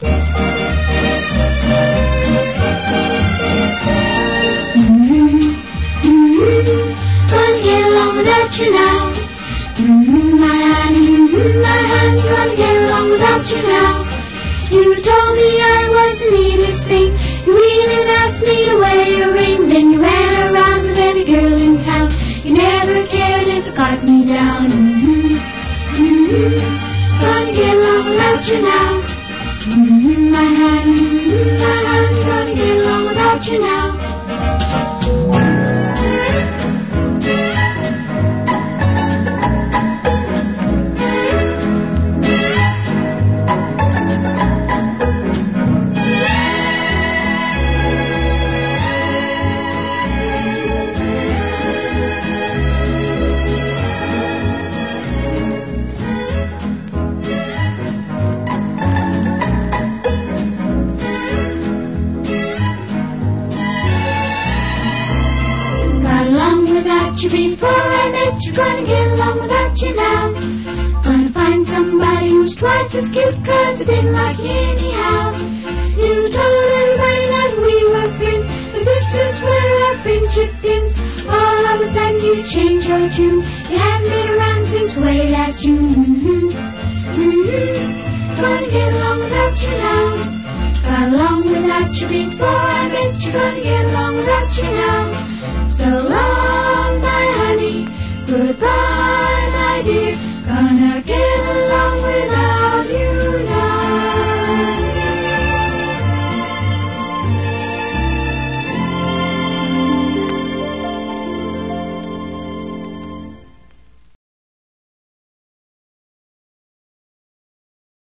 Gonna get along without you now. My honey, gonna get along without you now. You told me I was the neatest thing. You even asked me to wear your ring. Then you ran around with every girl in town. You never cared if it got me down. Gonna get along without you now. My honey, gonna get along without you now. Before I met you, gonna get along without you now. Gonna find somebody who's twice as cute, 'cause I didn't like you anyhow. You told everybody that we were friends, but this is where our friendship ends. All of a sudden you changed your tune. You haven't been around since way last June. Gonna get along without you now. Got along without you before I met you, gonna get along without you now. So long.